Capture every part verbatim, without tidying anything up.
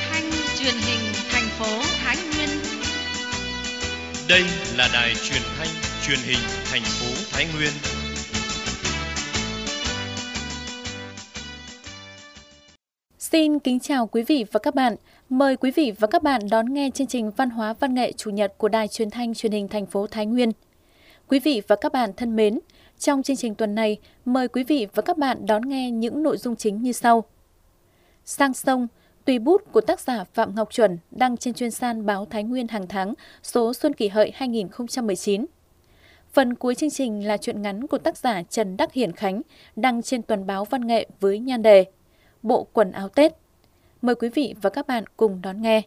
thanh truyền hình thành phố Thái Nguyên. Đây là đài truyền thanh truyền hình thành phố Thái Nguyên. Xin kính chào quý vị và các bạn. Mời quý vị và các bạn đón nghe chương trình Văn hóa Văn nghệ Chủ nhật của Đài Truyền thanh Truyền hình thành phố Thái Nguyên. Quý vị và các bạn thân mến, trong chương trình tuần này, mời quý vị và các bạn đón nghe những nội dung chính như sau. Sang sông, tùy bút của tác giả Phạm Ngọc Chuẩn đăng trên chuyên san báo Thái Nguyên hàng tháng số Xuân Kỷ Hợi hai nghìn không trăm mười chín. Phần cuối chương trình là truyện ngắn của tác giả Trần Đắc Hiển Khánh đăng trên tuần báo Văn nghệ với nhan đề Bộ quần áo Tết. Mời quý vị và các bạn cùng đón nghe.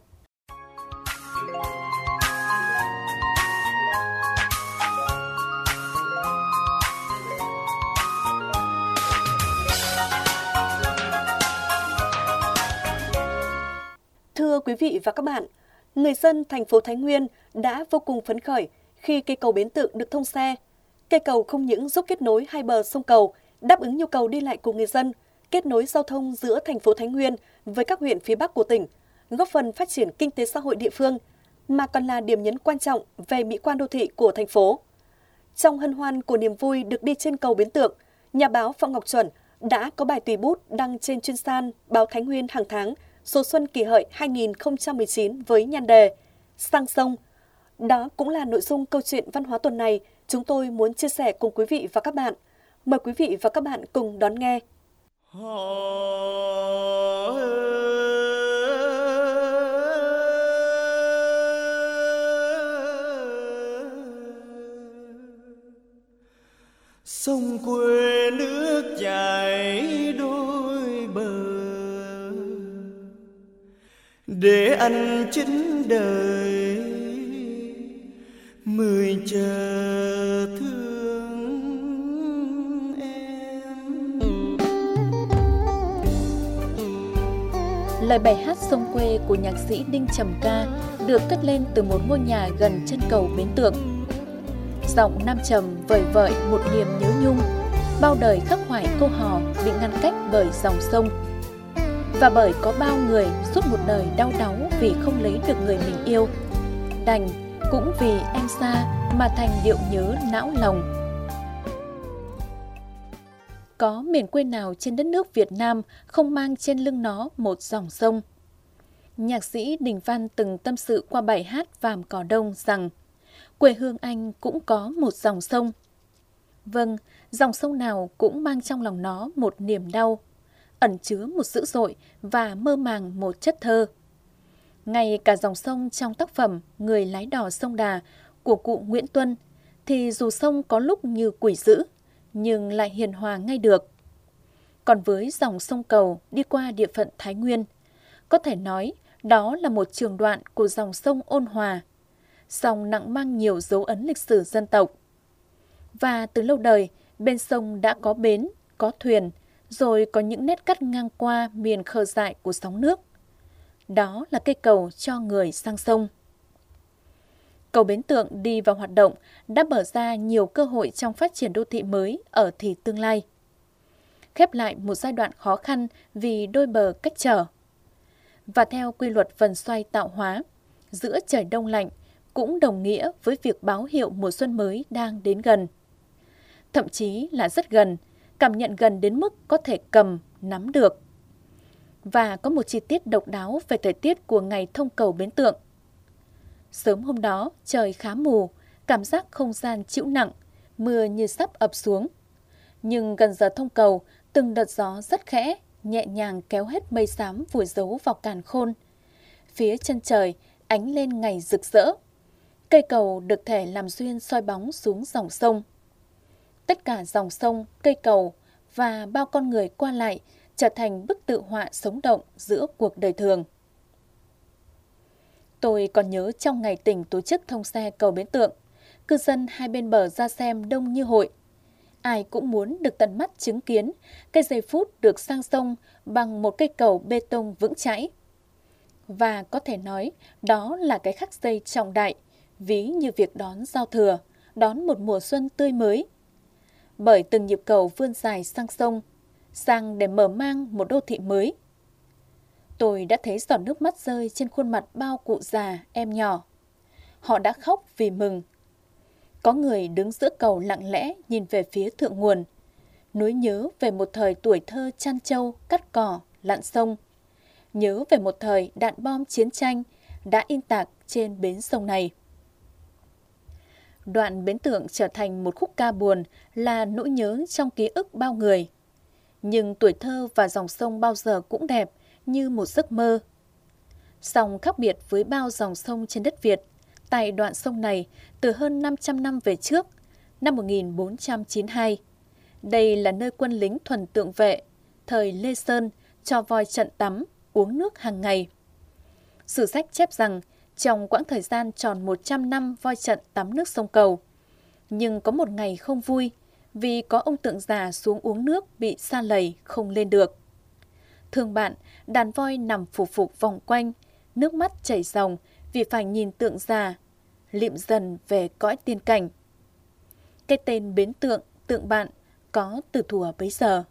Thưa quý vị và các bạn, người dân thành phố Thái Nguyên đã vô cùng phấn khởi khi cây cầu Bến Tượng được thông xe. Cây cầu không những giúp kết nối hai bờ sông cầu, đáp ứng nhu cầu đi lại của người dân, kết nối giao thông giữa thành phố Thái Nguyên với các huyện phía Bắc của tỉnh, góp phần phát triển kinh tế xã hội địa phương, mà còn là điểm nhấn quan trọng về mỹ quan đô thị của thành phố. Trong hân hoan của niềm vui được đi trên cầu Bến Tượng, nhà báo Phạm Ngọc Chuẩn đã có bài tùy bút đăng trên chuyên san báo Thái Nguyên hàng tháng số Xuân Kỷ Hợi hai nghìn không trăm mười chín với nhan đề Sang sông. Đó cũng là nội dung câu chuyện văn hóa tuần này chúng tôi muốn chia sẻ cùng quý vị và các bạn. Mời quý vị và các bạn cùng đón nghe. Sông quê nước chảy đôi bờ, để anh chín đời mười chờ thương em. Lời bài hát Sông quê của nhạc sĩ Đinh Trầm Ca được cất lên từ một ngôi nhà gần chân cầu Bến Tượng. Giọng nam trầm vời vợi một niềm nhớ nhung, bao đời khắc khoải câu hò bị ngăn cách bởi dòng sông. Và bởi có bao người suốt một đời đau đáu vì không lấy được người mình yêu, đành cũng vì em xa mà thành điệu nhớ não lòng. Có miền quê nào trên đất nước Việt Nam không mang trên lưng nó một dòng sông? Nhạc sĩ Đình Văn từng tâm sự qua bài hát Vàm Cỏ Đông rằng quê hương anh cũng có một dòng sông. Vâng, dòng sông nào cũng mang trong lòng nó một niềm đau, ẩn chứa một dữ dội và mơ màng một chất thơ. Ngay cả dòng sông trong tác phẩm Người lái đò sông Đà của cụ Nguyễn Tuân thì dù sông có lúc như quỷ dữ nhưng lại hiền hòa ngay được. Còn với dòng sông Cầu đi qua địa phận Thái Nguyên, có thể nói đó là một trường đoạn của dòng sông ôn hòa, song nặng mang nhiều dấu ấn lịch sử dân tộc. Và từ lâu đời, bên sông đã có bến, có thuyền, rồi có những nét cắt ngang qua miền khờ dại của sóng nước. Đó là cây cầu cho người sang sông. Cầu Bến Tượng đi vào hoạt động đã mở ra nhiều cơ hội trong phát triển đô thị mới ở thì tương lai. Khép lại một giai đoạn khó khăn vì đôi bờ cách trở. Và theo quy luật vần xoay tạo hóa, giữa trời đông lạnh cũng đồng nghĩa với việc báo hiệu mùa xuân mới đang đến gần. Thậm chí là rất gần, cảm nhận gần đến mức có thể cầm, nắm được. Và có một chi tiết độc đáo về thời tiết của ngày thông cầu Bến Tượng. Sớm hôm đó, trời khá mù, cảm giác không gian chịu nặng, mưa như sắp ập xuống. Nhưng gần giờ thông cầu, từng đợt gió rất khẽ, nhẹ nhàng kéo hết mây xám vùi giấu vào càn khôn. Phía chân trời, ánh lên ngày rực rỡ. Cây cầu được thể làm duyên soi bóng xuống dòng sông. Tất cả dòng sông, cây cầu và bao con người qua lại trở thành bức tự họa sống động giữa cuộc đời thường. Tôi còn nhớ trong ngày tỉnh tổ chức thông xe cầu Bến Tượng, cư dân hai bên bờ ra xem đông như hội. Ai cũng muốn được tận mắt chứng kiến cái giây phút được sang sông bằng một cây cầu bê tông vững chãi. Và có thể nói đó là cái khắc giây trọng đại, ví như việc đón giao thừa, đón một mùa xuân tươi mới. Bởi từng nhịp cầu vươn dài sang sông, sang để mở mang một đô thị mới. Tôi đã thấy giọt nước mắt rơi trên khuôn mặt bao cụ già, em nhỏ. Họ đã khóc vì mừng. Có người đứng giữa cầu lặng lẽ nhìn về phía thượng nguồn, nối nhớ về một thời tuổi thơ chăn trâu, cắt cỏ, lặn sông. Nhớ về một thời đạn bom chiến tranh đã in tạc trên bến sông này. Đoạn Bến Tượng trở thành một khúc ca buồn là nỗi nhớ trong ký ức bao người. Nhưng tuổi thơ và dòng sông bao giờ cũng đẹp như một giấc mơ. Song khác biệt với bao dòng sông trên đất Việt, tại đoạn sông này từ hơn năm trăm năm về trước, năm một nghìn bốn trăm chín mươi hai, đây là nơi quân lính thuần tượng vệ, thời Lê Sơn, cho voi trận tắm, uống nước hàng ngày. Sử sách chép rằng, trong quãng thời gian tròn một trăm năm voi trận tắm nước sông Cầu, nhưng có một ngày không vui vì có ông tượng già xuống uống nước bị sa lầy không lên được. Thương bạn, đàn voi nằm phù phục vòng quanh, nước mắt chảy ròng vì phải nhìn tượng già, lịm dần về cõi tiên cảnh. Cái tên Bến Tượng, tượng bạn có từ thuở bấy giờ.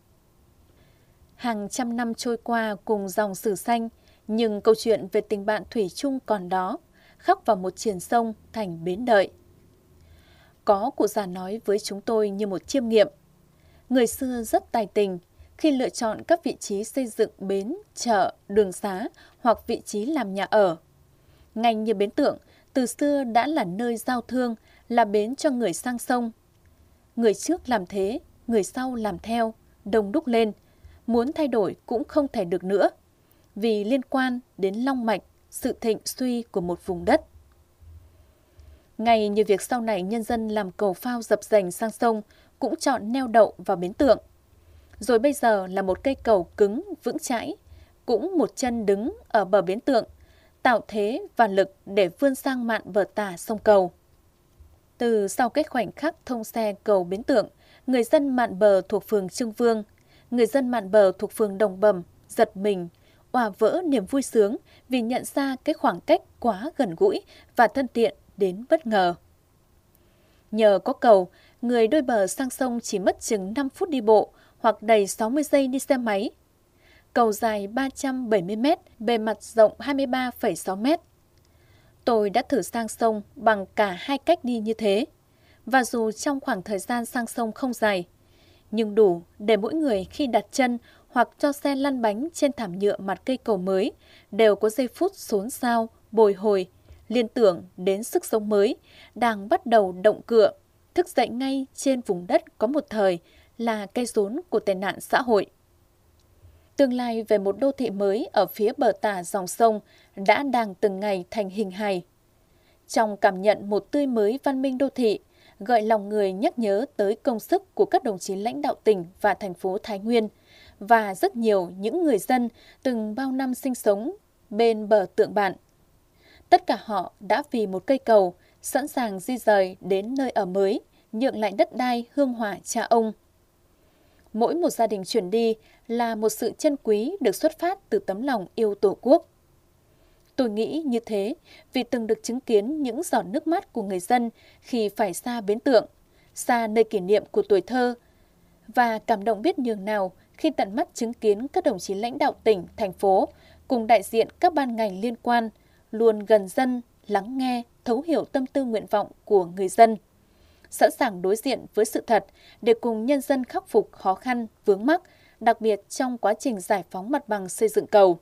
Hàng trăm năm trôi qua cùng dòng sử xanh, nhưng câu chuyện về tình bạn thủy chung còn đó, khắc vào một triền sông thành bến đợi. Có cụ già nói với chúng tôi như một chiêm nghiệm. Người xưa rất tài tình khi lựa chọn các vị trí xây dựng bến, chợ, đường xá hoặc vị trí làm nhà ở. Ngành như Bến Tượng từ xưa đã là nơi giao thương, là bến cho người sang sông. Người trước làm thế, người sau làm theo, đông đúc lên, muốn thay đổi cũng không thể được nữa, vì liên quan đến long mạch, sự thịnh suy của một vùng đất. Ngay như việc sau này nhân dân làm cầu phao dập dềnh sang sông cũng chọn neo đậu vào Bến Tượng. Rồi bây giờ là một cây cầu cứng, vững chãi, cũng một chân đứng ở bờ Bến Tượng, tạo thế và lực để vươn sang mạn bờ tả sông Cầu. Từ sau cái khoảnh khắc thông xe cầu Bến Tượng, người dân mạn bờ thuộc phường Trưng Vương, người dân mạn bờ thuộc phường Đồng Bầm giật mình, òa vỡ niềm vui sướng vì nhận ra cái khoảng cách quá gần gũi và thân tiện đến bất ngờ. Nhờ có cầu, người đôi bờ sang sông chỉ mất chừng năm phút đi bộ hoặc đầy sáu mươi giây đi xe máy. Cầu dài ba trăm bảy mươi mét, bề mặt rộng hai mươi ba phẩy sáu mét. Tôi đã thử sang sông bằng cả hai cách đi như thế. Và dù trong khoảng thời gian sang sông không dài, nhưng đủ để mỗi người khi đặt chân hoặc cho xe lăn bánh trên thảm nhựa mặt cây cầu mới đều có giây phút xốn xao, bồi hồi, liên tưởng đến sức sống mới, đang bắt đầu động cựa, thức dậy ngay trên vùng đất có một thời là cây rốn của tệ nạn xã hội. Tương lai về một đô thị mới ở phía bờ tả dòng sông đã đang từng ngày thành hình hài. Trong cảm nhận một tươi mới văn minh đô thị, gợi lòng người nhắc nhớ tới công sức của các đồng chí lãnh đạo tỉnh và thành phố Thái Nguyên và rất nhiều những người dân từng bao năm sinh sống bên bờ Tượng Bạn. Tất cả họ đã vì một cây cầu sẵn sàng di rời đến nơi ở mới, nhượng lại đất đai hương hỏa cha ông. Mỗi một gia đình chuyển đi là một sự trân quý được xuất phát từ tấm lòng yêu Tổ quốc. Tôi nghĩ như thế vì từng được chứng kiến những giọt nước mắt của người dân khi phải xa Bến Tượng, xa nơi kỷ niệm của tuổi thơ, và cảm động biết nhường nào khi tận mắt chứng kiến các đồng chí lãnh đạo tỉnh, thành phố cùng đại diện các ban ngành liên quan luôn gần dân, lắng nghe, thấu hiểu tâm tư nguyện vọng của người dân, sẵn sàng đối diện với sự thật để cùng nhân dân khắc phục khó khăn, vướng mắc, đặc biệt trong quá trình giải phóng mặt bằng xây dựng cầu.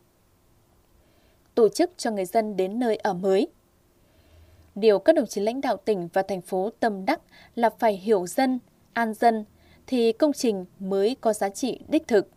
Tổ chức cho người dân đến nơi ở mới. Điều các đồng chí lãnh đạo tỉnh và thành phố tâm đắc là phải hiểu dân, an dân, thì công trình mới có giá trị đích thực.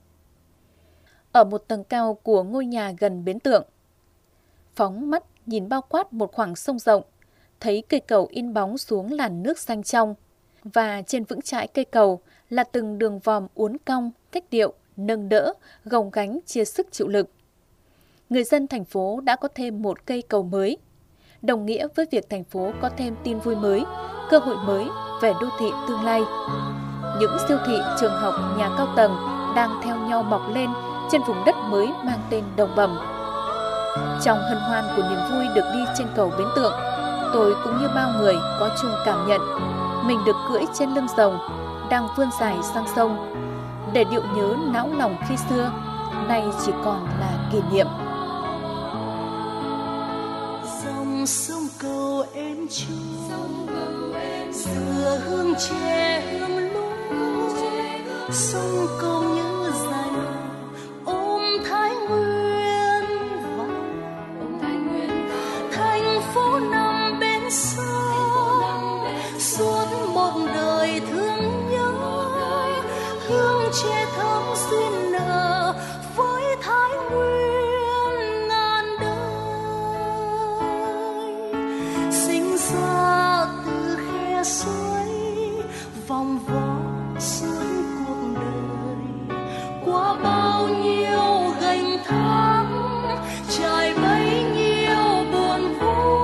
Ở một tầng cao của ngôi nhà gần Bến Tượng, phóng mắt nhìn bao quát một khoảng sông rộng, thấy cây cầu in bóng xuống làn nước xanh trong, và trên vững chãi cây cầu là từng đường vòm uốn cong, cách điệu, nâng đỡ, gồng gánh chia sức chịu lực. Người dân thành phố đã có thêm một cây cầu mới, đồng nghĩa với việc thành phố có thêm tin vui mới, cơ hội mới về đô thị tương lai. Những siêu thị, trường học, nhà cao tầng đang theo nhau mọc lên trên vùng đất mới mang tên Đồng Bầm. Trong hân hoan của niềm vui được đi trên cầu Bến Tượng, tôi cũng như bao người có chung cảm nhận mình được cưỡi trên lưng rồng đang vươn dài sang sông, để điệu nhớ não lòng khi xưa nay chỉ còn là ký kỷ niệm. Dòng sông Cầu êm trôi, dừa hương tre hương lúa, sông Cầu như dài ôm Thái Nguyên vào, thành phố nằm bên sông, suốt một đời thương nhớ, hương tre thơm duyên nợ với Thái Nguyên ngàn đời. Sinh ra từ khe suối vòng vo suốt cuộc đời, qua bao nhiêu gành thác trải bấy nhiêu buồn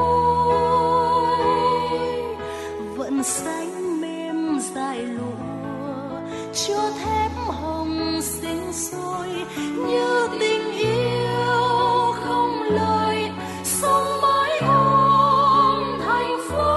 vui, vẫn xanh mềm dài lụa cho thép hồng sinh sôi như tình yêu không lời sông mãi ôm thành phố.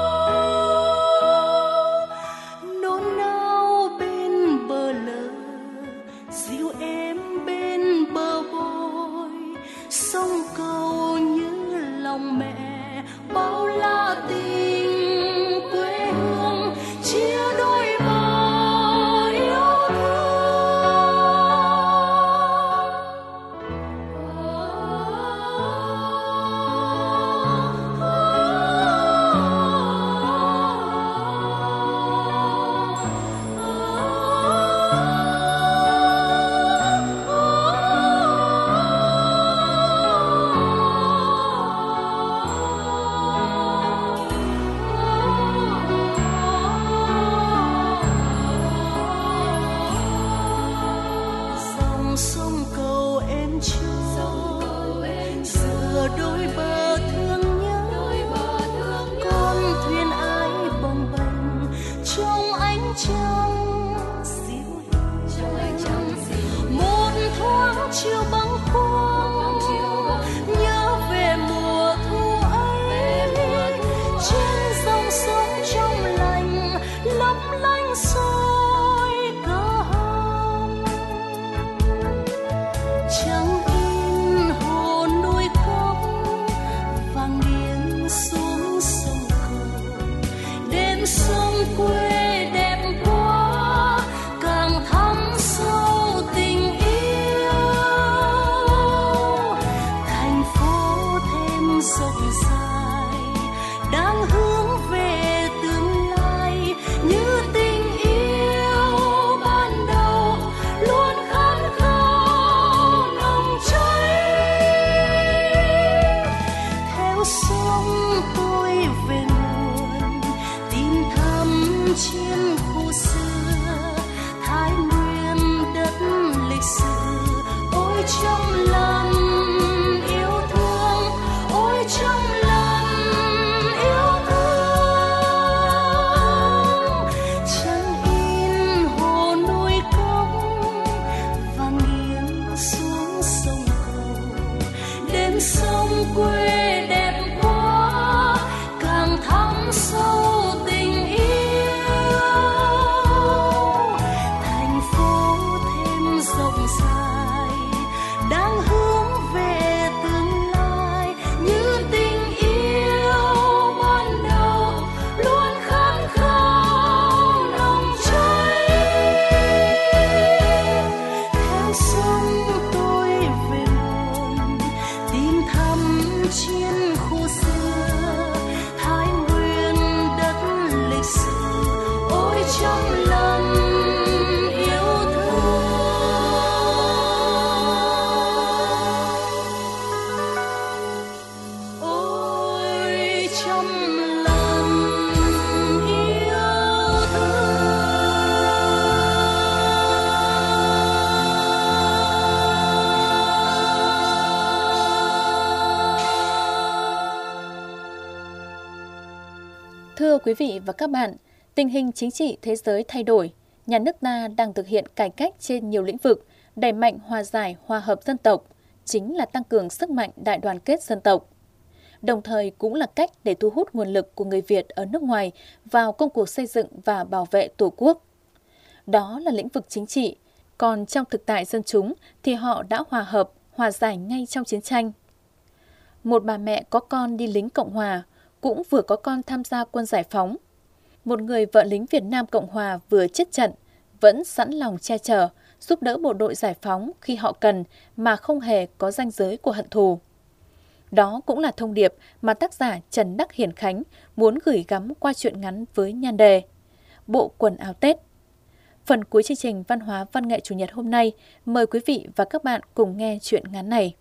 Nôn nao bên bờ lờ, dịu êm bên bờ bồi, sông Cầu như lòng mẹ bao la tình quê hương chia đôi bờ yêu thương. Dòng sông Cầu êm trôi, dừa đôi bờ thương nhớ, con thuyền ái bồng bềnh trong ánh trăng dịu hiền. Một thoáng chiều băng khoáng nhớ về mùa thu ấy, trên dòng sông trong lành lấp lánh soi cờ hồng. Trăng in hồ nuôi cốc vàng điên xuống sông Cầu, đêm sông quê đẹp quá càng thắm sâu tình yêu. Thành phố thêm rộng dài đang hướng về tương lai, như tình yêu ban đầu luôn khát khao nồng cháy. Theo sông tôi về nguồn tìm thăm chiến khu xưa, Thái Nguyên đất lịch sử. Ôi trong lần yêu thương, ôi trong lần yêu thương, trăng in hồ nuôi cốc vàng nghiêng xuống sông Cầu, đêm sông quê đẹp quá càng thắm sâu tình yêu. Thành phố thêm rộng dài đang hướng về tương lai, như tình yêu ban đầu luôn khát khao nồng cháy. Theo sông tôi về nguồn tìm thăm chiến khu xưa, Thái Nguyên đất lịch sử. Ôi trong lần yêu thương, ôi trong lần yêu Thưa quý vị và các bạn, tình hình chính trị thế giới thay đổi, nhà nước ta đang thực hiện cải cách trên nhiều lĩnh vực, đẩy mạnh hòa giải, hòa hợp dân tộc, chính là tăng cường sức mạnh đại đoàn kết dân tộc. Đồng thời cũng là cách để thu hút nguồn lực của người Việt ở nước ngoài vào công cuộc xây dựng và bảo vệ Tổ quốc. Đó là lĩnh vực chính trị, còn trong thực tại dân chúng thì họ đã hòa hợp, hòa giải ngay trong chiến tranh. Một bà mẹ có con đi lính Cộng Hòa, cũng vừa có con tham gia quân giải phóng. Một người vợ lính Việt Nam Cộng Hòa vừa chết trận, vẫn sẵn lòng che chở, giúp đỡ bộ đội giải phóng khi họ cần mà không hề có ranh giới của hận thù. Đó cũng là thông điệp mà tác giả Trần Đắc Hiển Khánh muốn gửi gắm qua truyện ngắn với nhan đề Bộ quần áo Tết. Phần cuối chương trình Văn hóa Văn nghệ Chủ nhật hôm nay, mời quý vị và các bạn cùng nghe truyện ngắn này.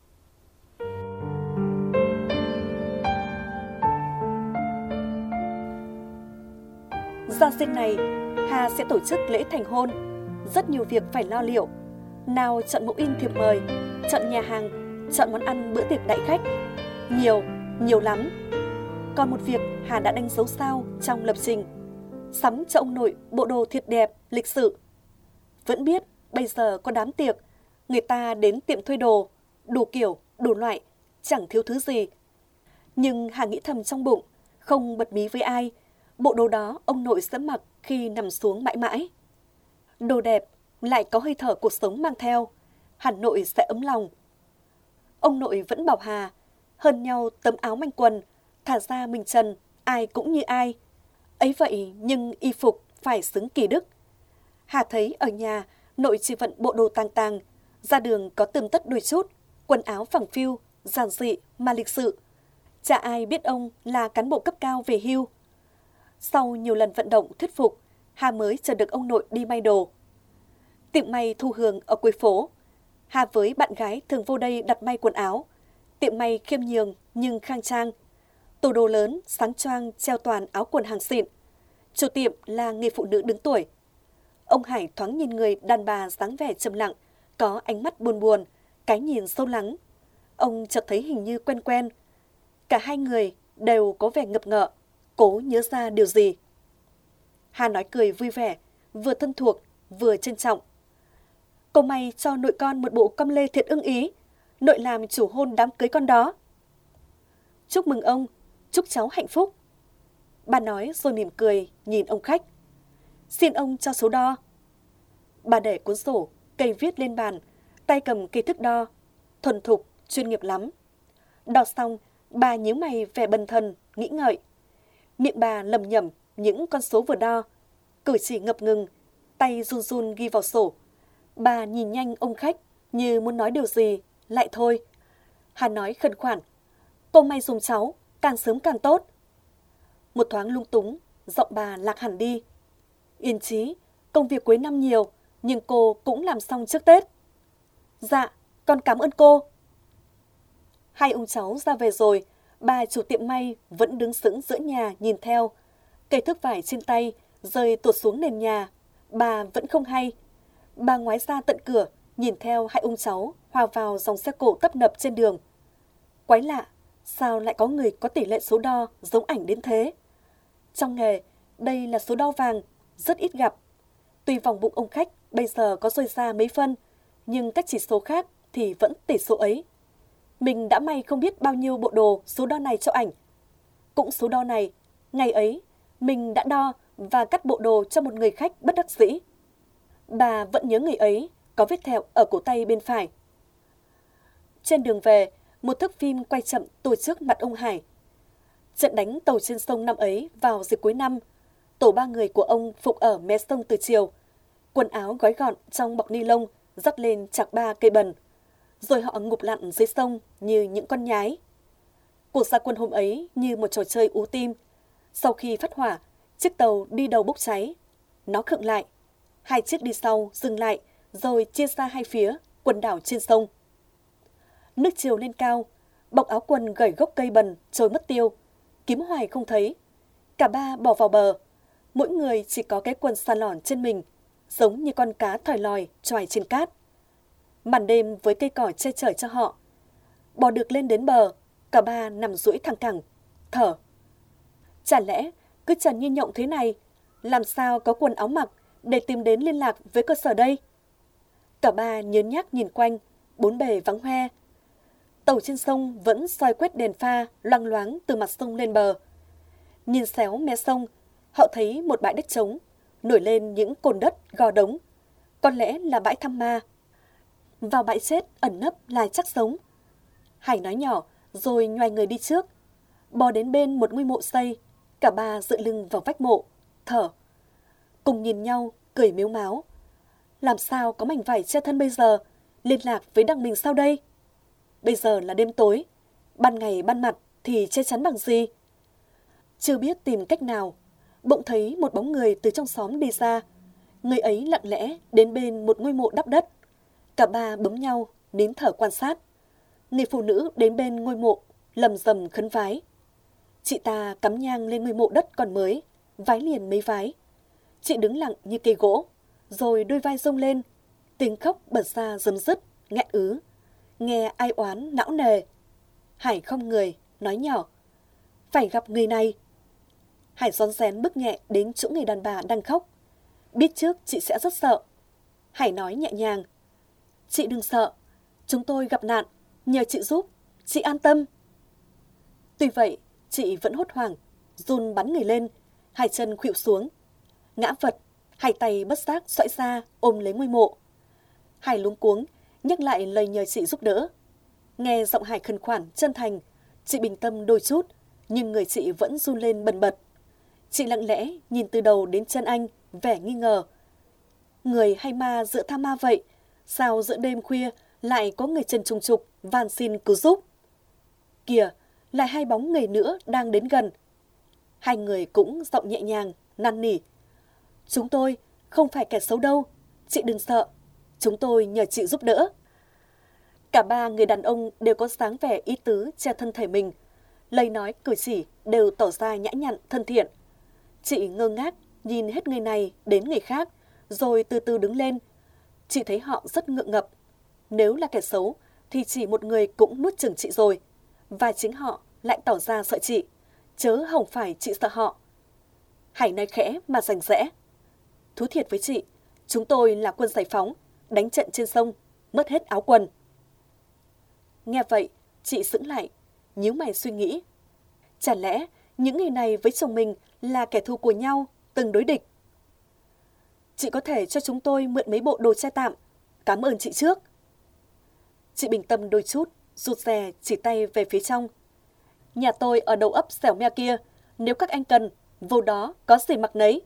Giáng sinh này, Hà sẽ tổ chức lễ thành hôn. Rất nhiều việc phải lo liệu. Nào chọn mẫu in thiệp mời, chọn nhà hàng, chọn món ăn bữa tiệc đại khách. Nhiều, nhiều lắm. Còn một việc Hà đã đánh dấu sao trong lập trình. Sắm cho ông nội bộ đồ thiệt đẹp, lịch sự. Vẫn biết bây giờ có đám tiệc, người ta đến tiệm thuê đồ, đủ kiểu, đủ loại, chẳng thiếu thứ gì. Nhưng Hà nghĩ thầm trong bụng, không bật mí với ai, bộ đồ đó ông nội sẽ mặc khi nằm xuống mãi mãi. Đồ đẹp lại có hơi thở cuộc sống mang theo, Hà Nội sẽ ấm lòng. Ông nội vẫn bảo Hà, hơn nhau tấm áo manh quần, thả ra mình trần, ai cũng như ai. Ấy vậy nhưng y phục phải xứng kỳ đức. Hà thấy ở nhà, nội chỉ vận bộ đồ tàng tàng, ra đường có tươm tất đôi chút, quần áo phẳng phiu, giản dị mà lịch sự. Chả ai biết ông là cán bộ cấp cao về hưu. Sau nhiều lần vận động thuyết phục, Hà mới chờ được ông nội đi may đồ. Tiệm may Thu Hường ở cuối phố. Hà với bạn gái thường vô đây đặt may quần áo. Tiệm may khiêm nhường nhưng khang trang. Tủ đồ lớn, sáng choang treo toàn áo quần hàng xịn. Chủ tiệm là người phụ nữ đứng tuổi. Ông Hải thoáng nhìn người đàn bà dáng vẻ trầm lặng, có ánh mắt buồn buồn, cái nhìn sâu lắng. Ông chợt thấy hình như quen quen. Cả hai người đều có vẻ ngập ngợ, cố nhớ ra điều gì. Hà nói cười vui vẻ, vừa thân thuộc, vừa trân trọng. Cô may cho nội con một bộ com lê thiệt ưng ý, nội làm chủ hôn đám cưới con đó. Chúc mừng ông, chúc cháu hạnh phúc. Bà nói rồi mỉm cười nhìn ông khách. Xin ông cho số đo. Bà để cuốn sổ, cây viết lên bàn, tay cầm cây thước đo, thuần thục, chuyên nghiệp lắm. Đo xong, bà nhíu mày vẻ bần thần, nghĩ ngợi. Miệng bà lầm nhầm những con số vừa đo, cử chỉ ngập ngừng, tay run run ghi vào sổ. Bà nhìn nhanh ông khách như muốn nói điều gì, lại thôi. Hà nói khẩn khoản, cô may dùm cháu, càng sớm càng tốt. Một thoáng lung túng, giọng bà lạc hẳn đi. Yên chí, công việc cuối năm nhiều, nhưng cô cũng làm xong trước Tết. Dạ, con cảm ơn cô. Hai ông cháu ra về rồi, bà chủ tiệm may vẫn đứng sững giữa nhà nhìn theo. Cây thước vải trên tay rơi tuột xuống nền nhà, bà vẫn không hay. Bà ngoái ra tận cửa, nhìn theo hai ông cháu hòa vào dòng xe cộ tấp nập trên đường. Quái lạ, sao lại có người có tỷ lệ số đo giống ảnh đến thế? Trong nghề, đây là số đo vàng, rất ít gặp. Tuy vòng bụng ông khách bây giờ có rơi ra mấy phân, nhưng các chỉ số khác thì vẫn tỷ số ấy. Mình đã may không biết bao nhiêu bộ đồ số đo này cho ảnh. Cũng số đo này, ngày ấy, mình đã đo và cắt bộ đồ cho một người khách bất đắc dĩ. Bà vẫn nhớ người ấy có vết thẹo ở cổ tay bên phải. Trên đường về, một thước phim quay chậm tôi trước mặt ông Hải. Trận đánh tàu trên sông năm ấy vào dịp cuối năm, tổ ba người của ông phục ở mé sông từ chiều. Quần áo gói gọn trong bọc ni lông, dắt lên chạc ba cây bần. Rồi họ ngụp lặn dưới sông như những con nhái. Cuộc ra quân hôm ấy như một trò chơi ú tim. Sau khi phát hỏa, chiếc tàu đi đầu bốc cháy. Nó khựng lại. Hai chiếc đi sau dừng lại, rồi chia ra hai phía, quần đảo trên sông. Nước chiều lên cao, bọc áo quần gởi gốc cây bần trôi mất tiêu. Kiếm hoài không thấy. Cả ba bỏ vào bờ. Mỗi người chỉ có cái quần xà lỏn trên mình, giống như con cá thỏi lòi choài trên cát. Màn đêm với cây cỏ che chở cho họ. Bò được lên đến bờ, cả ba nằm duỗi thẳng cẳng, thở. Chả lẽ cứ trần như nhộng thế này, làm sao có quần áo mặc để tìm đến liên lạc với cơ sở đây? Cả ba nhớn nhác nhìn quanh, bốn bề vắng hoe. Tàu trên sông vẫn soi quét đèn pha loang loáng từ mặt sông lên bờ. Nhìn xéo mé sông, họ thấy một bãi đất trống, nổi lên những cồn đất gò đống. Có lẽ là bãi thăm ma. vào bãi chết ẩn nấp là chắc sống. Hải nói nhỏ rồi nhoài người đi trước, bò đến bên một ngôi mộ xây, cả ba dựa lưng vào vách mộ, thở. Cùng nhìn nhau, cười mếu máo. Làm sao có mảnh vải che thân bây giờ, liên lạc với đằng mình sao đây? Bây giờ là đêm tối, ban ngày ban mặt thì che chắn bằng gì? Chưa biết tìm cách nào, bỗng thấy một bóng người từ trong xóm đi ra. Người ấy lặng lẽ đến bên một ngôi mộ đắp đất. Cả ba bấm nhau, nín thở quan sát. Người phụ nữ đến bên ngôi mộ, lầm rầm khấn vái. Chị ta cắm nhang lên ngôi mộ đất còn mới, vái liền mấy vái. Chị đứng lặng như cây gỗ, rồi đôi vai rông lên, tiếng khóc bật ra rấm rứt, nghẹn ứ, nghe ai oán não nề. Hải không người, nói nhỏ, phải gặp người này. Hải rón rén bước nhẹ đến chỗ người đàn bà đang khóc. Biết trước chị sẽ rất sợ. Hải nói nhẹ nhàng, chị đừng sợ, chúng tôi gặp nạn, nhờ chị giúp, chị an tâm. Tuy vậy, chị vẫn hốt hoảng, run bắn người lên, hai chân khuỵu xuống. Ngã vật, hai tay bất giác xoãi ra ôm lấy ngôi mộ. Hải luống cuống, nhắc lại lời nhờ chị giúp đỡ. Nghe giọng Hải khẩn khoản, chân thành, chị bình tâm đôi chút, nhưng người chị vẫn run lên bần bật. Chị lặng lẽ nhìn từ đầu đến chân anh, vẻ nghi ngờ. Người hay ma giữa tha ma vậy? Sao giữa đêm khuya lại có người chân trùng trục van xin cứu giúp? Kìa, lại hai bóng người nữa đang đến gần. Hai người cũng giọng nhẹ nhàng, năn nỉ. Chúng tôi không phải kẻ xấu đâu, chị đừng sợ, chúng tôi nhờ chị giúp đỡ. Cả ba người đàn ông đều có dáng vẻ ý tứ che thân thể mình, lời nói cử chỉ đều tỏ ra nhã nhặn thân thiện. Chị ngơ ngác nhìn hết người này đến người khác, rồi từ từ đứng lên. Chị thấy họ rất ngượng ngập. Nếu là kẻ xấu thì chỉ một người cũng nuốt chửng chị rồi, và chính họ lại tỏ ra sợ chị, chớ không phải chị sợ họ. Hải nói khẽ mà rành rẽ. Thú thiệt với chị, chúng tôi là quân giải phóng, đánh trận trên sông, mất hết áo quần. Nghe vậy, chị sững lại, nhíu mày suy nghĩ. Chả lẽ những người này với chồng mình là kẻ thù của nhau, từng đối địch? Chị có thể cho chúng tôi mượn mấy bộ đồ che tạm, cảm ơn chị trước. Chị bình tâm đôi chút, rụt rè chỉ tay về phía trong. Nhà tôi ở đầu ấp xẻo me kia, nếu các anh cần, vô đó có gì mặc nấy.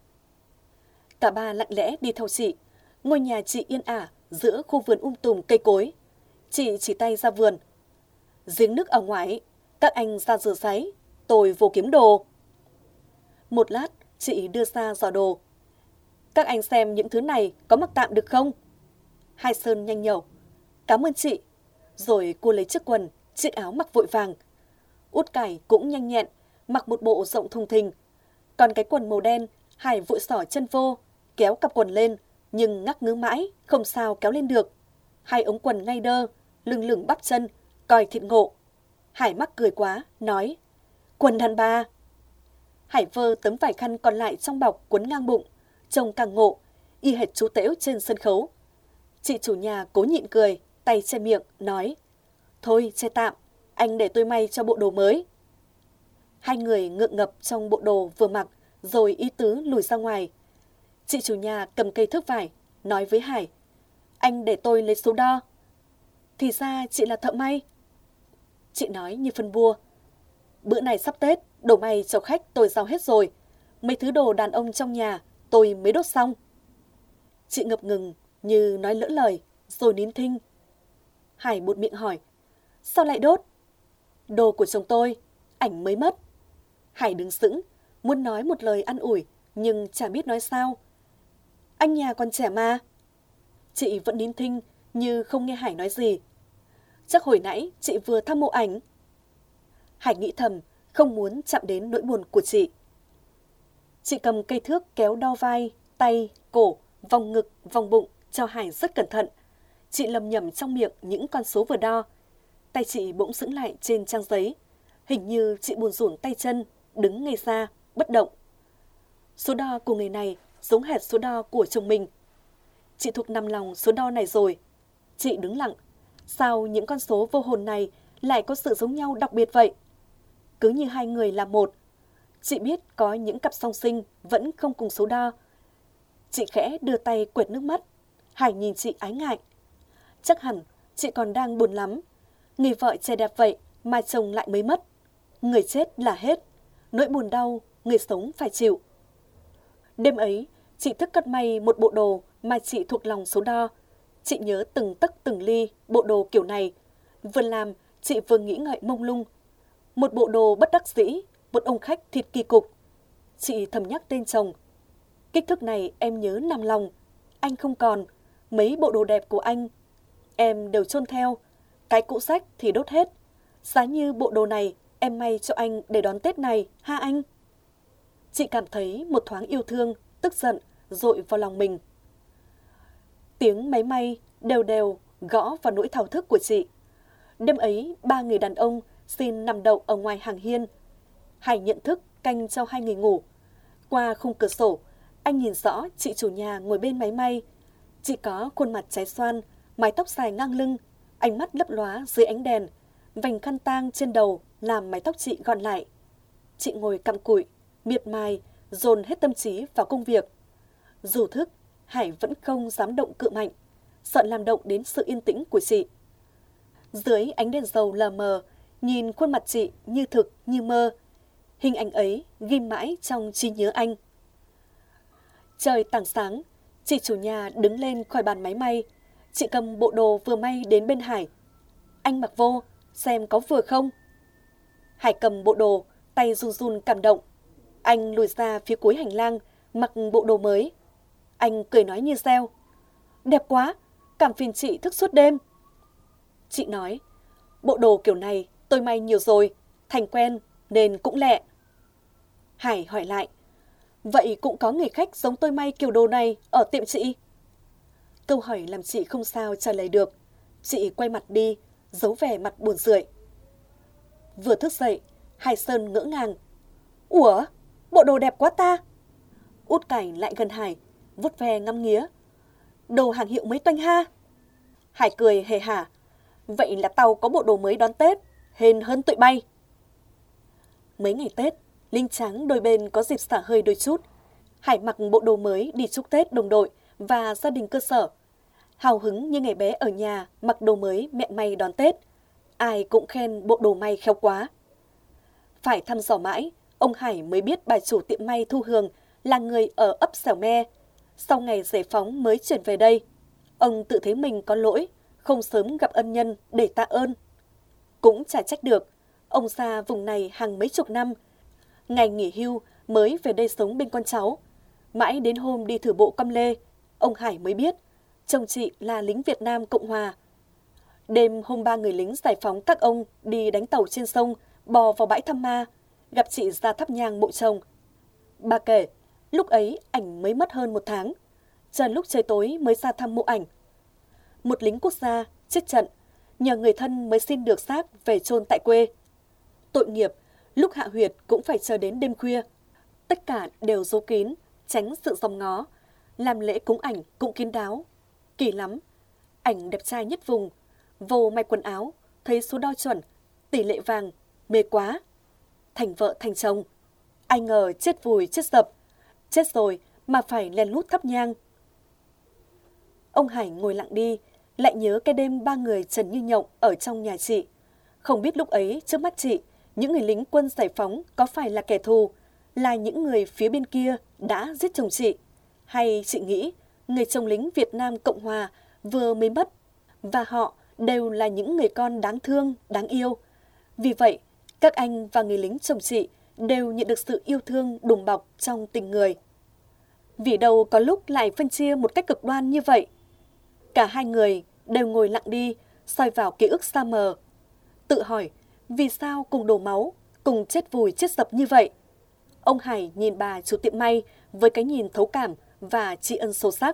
Cả ba lặng lẽ đi theo chị. Ngôi nhà chị yên ả giữa khu vườn um tùm cây cối. Chị chỉ tay ra vườn. Giếng nước ở ngoài, các anh ra rửa ráy, tôi vô kiếm đồ. Một lát, chị đưa ra giỏ đồ. Các anh xem những thứ này có mặc tạm được không? Hai Sơn nhanh nhẩu. Cảm ơn chị. Rồi cô lấy chiếc quần, chiếc áo mặc vội vàng. Út Cải cũng nhanh nhẹn, mặc một bộ rộng thùng thình. Còn cái quần màu đen, Hải vội xỏ chân vô, kéo cặp quần lên, nhưng ngắc ngứ mãi, không sao kéo lên được. Hai ống quần ngay đơ, lưng lửng bắp chân, coi thịt ngộ. Hải mắc cười quá, nói, quần đàn bà. Hải vơ tấm vải khăn còn lại trong bọc quấn ngang bụng, trông càng ngộ, y hệt chú tễu trên sân khấu. Chị chủ nhà cố nhịn cười, tay che miệng, nói, thôi che tạm, anh để tôi may cho bộ đồ mới. Hai người ngượng ngập trong bộ đồ vừa mặc, rồi ý tứ lùi ra ngoài. Chị chủ nhà cầm cây thước vải, nói với Hải, anh để tôi lấy số đo. Thì ra chị là thợ may. Chị nói như phân bua, bữa này sắp Tết, đồ may cho khách tôi giao hết rồi. Mấy thứ đồ đàn ông trong nhà tôi mới đốt xong. Chị ngập ngừng như nói lỡ lời, rồi nín thinh. Hải buột miệng hỏi, sao lại đốt? Đồ của chồng tôi, ảnh mới mất. Hải đứng sững, muốn nói một lời an ủi, nhưng chả biết nói sao. Anh nhà còn trẻ mà. Chị vẫn nín thinh như không nghe Hải nói gì. Chắc hồi nãy chị vừa thăm mộ ảnh. Hải nghĩ thầm, không muốn chạm đến nỗi buồn của chị. Chị cầm cây thước kéo đo vai, tay, cổ, vòng ngực, vòng bụng cho Hải rất cẩn thận. Chị lầm nhầm trong miệng những con số vừa đo. Tay chị bỗng sững lại trên trang giấy. Hình như chị buồn rủn tay chân, đứng ngay ra, bất động. Số đo của người này giống hệt số đo của chồng mình. Chị thuộc nằm lòng số đo này rồi. Chị đứng lặng. Sao những con số vô hồn này lại có sự giống nhau đặc biệt vậy? Cứ như hai người là một. Chị biết có những cặp song sinh vẫn không cùng số đo. Chị khẽ đưa tay quệt nước mắt. Hải nhìn chị ái ngại. Chắc hẳn chị còn đang buồn lắm. Người vợ trẻ đẹp vậy mà chồng lại mới mất. Người chết là hết, nỗi buồn đau người sống phải chịu. Đêm ấy, chị thức cất may một bộ đồ mà chị thuộc lòng số đo. Chị nhớ từng tấc từng ly bộ đồ kiểu này. Vừa làm, chị vừa nghĩ ngợi mông lung. Một bộ đồ bất đắc dĩ, một ông khách thịt kỳ cục. Chị thầm nhắc tên chồng. Kích thước này em nhớ nằm lòng. Anh không còn, mấy bộ đồ đẹp của anh em đều chôn theo. Cái cũ sách thì đốt hết. Giá như bộ đồ này em may cho anh để đón Tết này, ha anh? Chị cảm thấy một thoáng yêu thương, tức giận dội vào lòng mình. Tiếng máy may đều đều gõ vào nỗi thao thức của chị. Đêm ấy, ba người đàn ông xin nằm đậu ở ngoài hàng hiên. Hải nhận thức canh cho hai người ngủ. Qua khung cửa sổ, anh nhìn rõ chị chủ nhà ngồi bên máy may. Chị có khuôn mặt trái xoan, mái tóc dài ngang lưng, ánh mắt lấp lóa dưới ánh đèn, vành khăn tang trên đầu làm mái tóc chị gọn lại. Chị ngồi cặm cụi, miệt mài, dồn hết tâm trí vào công việc. Dù thức, Hải vẫn không dám động cự mạnh, sợ làm động đến sự yên tĩnh của chị. Dưới ánh đèn dầu lờ mờ, nhìn khuôn mặt chị như thực như mơ. Hình ảnh ấy ghim mãi trong trí nhớ anh. Trời tảng sáng, chị chủ nhà đứng lên khỏi bàn máy may. Chị cầm bộ đồ vừa may đến bên Hải. Anh mặc vô, xem có vừa không? Hải cầm bộ đồ, tay run run cảm động. Anh lùi ra phía cuối hành lang, mặc bộ đồ mới. Anh cười nói như reo. Đẹp quá, cảm phiền chị thức suốt đêm. Chị nói, bộ đồ kiểu này tôi may nhiều rồi, thành quen nên cũng lẹ. Hải hỏi lại, vậy cũng có người khách giống tôi may kiểu đồ này ở tiệm chị? Câu hỏi làm chị không sao trả lời được. Chị quay mặt đi, giấu vẻ mặt buồn rười. Vừa thức dậy, Hải Sơn ngỡ ngàng. Ủa, bộ đồ đẹp quá ta. Út Cảnh lại gần Hải, vuốt ve ngắm nghía. Đồ hàng hiệu mới toanh ha. Hải cười hề hả. Vậy là tao có bộ đồ mới đón Tết, hên hơn tụi bay. Mấy ngày Tết, Linh Tráng đôi bên có dịp xả hơi đôi chút. Hải mặc bộ đồ mới đi chúc Tết đồng đội và gia đình cơ sở. Hào hứng như ngày bé ở nhà mặc đồ mới mẹ may đón Tết. Ai cũng khen bộ đồ may khéo quá. Phải thăm dò mãi, ông Hải mới biết bà chủ tiệm may Thu Hường là người ở ấp Xẻo Me. Sau ngày giải phóng mới chuyển về đây. Ông tự thấy mình có lỗi, không sớm gặp ân nhân để tạ ơn. Cũng chả trách được, ông ra vùng này hàng mấy chục năm. Ngày nghỉ hưu mới về đây sống bên con cháu. Mãi đến hôm đi thử bộ Căm Lê, ông Hải mới biết chồng chị là lính Việt Nam Cộng Hòa. Đêm hôm ba người lính giải phóng các ông đi đánh tàu trên sông, bò vào bãi Thăm Ma, gặp chị ra thắp nhang mộ chồng. Bà kể, lúc ấy ảnh mới mất hơn một tháng. Chờ lúc trời tối mới ra thăm mộ ảnh. Một lính quốc gia chết trận, nhờ người thân mới xin được xác về chôn tại quê. Tội nghiệp, lúc hạ huyệt cũng phải chờ đến đêm khuya. Tất cả đều giấu kín, tránh sự dòm ngó. Làm lễ cúng ảnh cũng kín đáo. Kỳ lắm, ảnh đẹp trai nhất vùng. Vô may quần áo, thấy số đo chuẩn, tỷ lệ vàng, mê quá. Thành vợ thành chồng. Ai ngờ chết vùi chết dập. Chết rồi mà phải lén lút thắp nhang. Ông Hải ngồi lặng đi, lại nhớ cái đêm ba người trần như nhộng ở trong nhà chị. Không biết lúc ấy trước mắt chị, những người lính quân giải phóng có phải là kẻ thù, là những người phía bên kia đã giết chồng chị, hay chị nghĩ người chồng lính Việt Nam Cộng Hòa vừa mới mất và họ đều là những người con đáng thương, đáng yêu. Vì vậy, các anh và người lính chồng chị đều nhận được sự yêu thương đùm bọc trong tình người. Vì đâu có lúc lại phân chia một cách cực đoan như vậy. Cả hai người đều ngồi lặng đi, soi vào ký ức xa mờ. Tự hỏi, vì sao cùng đổ máu, cùng chết vùi chết dập như vậy? Ông Hải nhìn bà chủ tiệm may với cái nhìn thấu cảm và tri ân sâu sắc.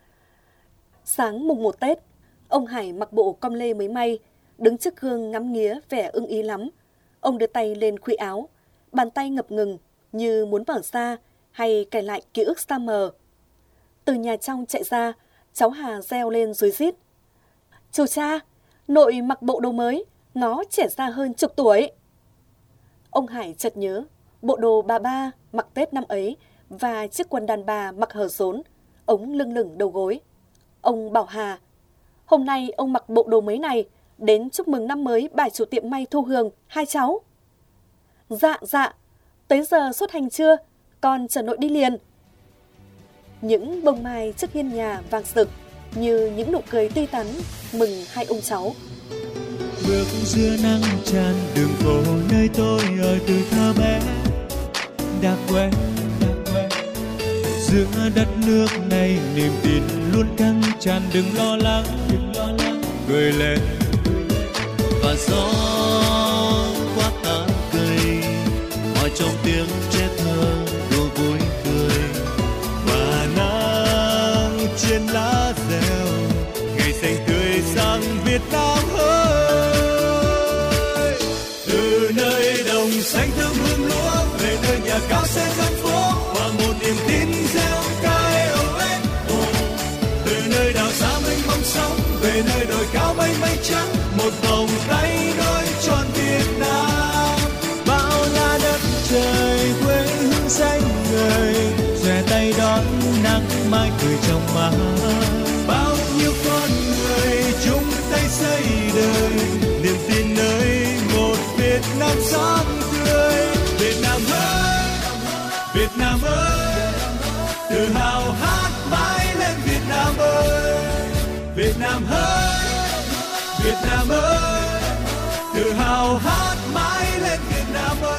Sáng mùng một Tết, ông Hải mặc bộ com lê mới may, đứng trước gương ngắm nghía vẻ ưng ý lắm. Ông đưa tay lên khuỷu áo, bàn tay ngập ngừng như muốn mở ra hay kể lại ký ức xa mờ. Từ nhà trong chạy ra, cháu Hà reo lên rối rít. Chú cha, nội mặc bộ đồ mới, ngó trẻ ra hơn chục tuổi. Ông Hải chợt nhớ bộ đồ bà ba mặc Tết năm ấy và chiếc quần đàn bà mặc hở rốn, ống lưng lửng đầu gối. Ông bảo Hà, Hôm nay ông mặc bộ đồ mới này đến chúc mừng năm mới bà chủ tiệm may Thu Hường, hai cháu. Dạ, dạ, tới giờ xuất hành chưa? Con chở nội đi liền. Những bông mai trước hiên nhà vàng rực như những nụ cười tươi tắn mừng hai ông cháu. Bước giữa nắng tràn đường phố nơi tôi ở từ thơ bé, đã quen, đã quen. Giữa đất nước này niềm tin luôn căng tràn, đừng lo lắng, đừng lo lắng, cười lên. Và gió qua tán cây, hòa trong tiếng trẻ thơ đùa vui cười. Và nắng trên lá reo, ngày xanh tươi sang Việt Nam ơi. Từ nơi đồng xanh thơm hương lúa về nơi nhà cao xe dòng phố, và một niềm tin gieo cài ô ếch. Từ nơi đảo xa mênh mông sóng về nơi đồi cao mây mây trắng, một vòng tay nối tròn Việt Nam. Bao la đất trời quê hương xanh ngời, xòe tay đón nắng mai cười trong má. Bao nhiêu con người chung tay xây đời, niềm tin nơi một Việt Nam sáng tươi. Việt Nam ơi, Việt Nam ơi, tự hào hát mãi lên Việt Nam ơi. Việt Nam ơi, Việt Nam ơi, tự hào hát mãi lên Việt Nam ơi.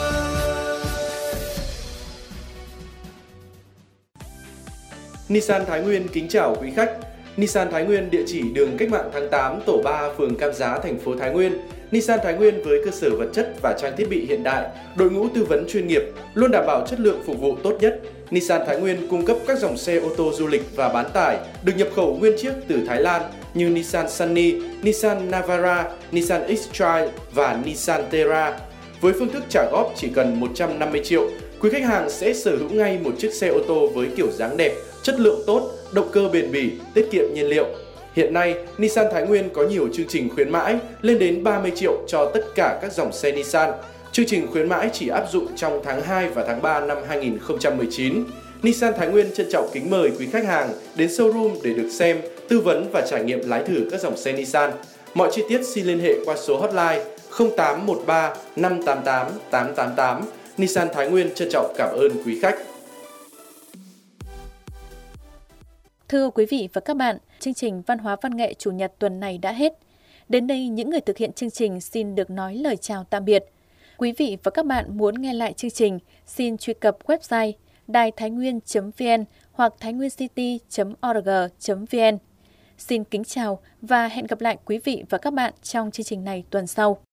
Nissan Thái Nguyên kính chào quý khách. Nissan Thái Nguyên địa chỉ đường Cách mạng tháng tám, tổ ba, phường Cam Giá, thành phố Thái Nguyên. Nissan Thái Nguyên với cơ sở vật chất và trang thiết bị hiện đại, đội ngũ tư vấn chuyên nghiệp, luôn đảm bảo chất lượng phục vụ tốt nhất. Nissan Thái Nguyên cung cấp các dòng xe ô tô du lịch và bán tải được nhập khẩu nguyên chiếc từ Thái Lan như Nissan Sunny, Nissan Navara, Nissan X-Trail và Nissan Terra. Với phương thức trả góp chỉ cần một trăm năm mươi triệu, quý khách hàng sẽ sở hữu ngay một chiếc xe ô tô với kiểu dáng đẹp, chất lượng tốt, động cơ bền bỉ, tiết kiệm nhiên liệu. Hiện nay, Nissan Thái Nguyên có nhiều chương trình khuyến mãi lên đến ba mươi triệu cho tất cả các dòng xe Nissan. Chương trình khuyến mãi chỉ áp dụng trong tháng hai và tháng ba năm hai nghìn không trăm mười chín. Nissan Thái Nguyên trân trọng kính mời quý khách hàng đến showroom để được xem, tư vấn và trải nghiệm lái thử các dòng xe Nissan. Mọi chi tiết xin liên hệ qua số hotline không tám một ba năm tám tám tám tám tám. Nissan Thái Nguyên trân trọng cảm ơn quý khách. Thưa quý vị và các bạn, chương trình Văn hóa Văn nghệ Chủ nhật tuần này đã hết. Đến đây, những người thực hiện chương trình xin được nói lời chào tạm biệt. Quý vị và các bạn muốn nghe lại chương trình, xin truy cập website đài thái nguyên chấm vn hoặc thái nguyên city chấm org chấm vn. Xin kính chào và hẹn gặp lại quý vị và các bạn trong chương trình này tuần sau.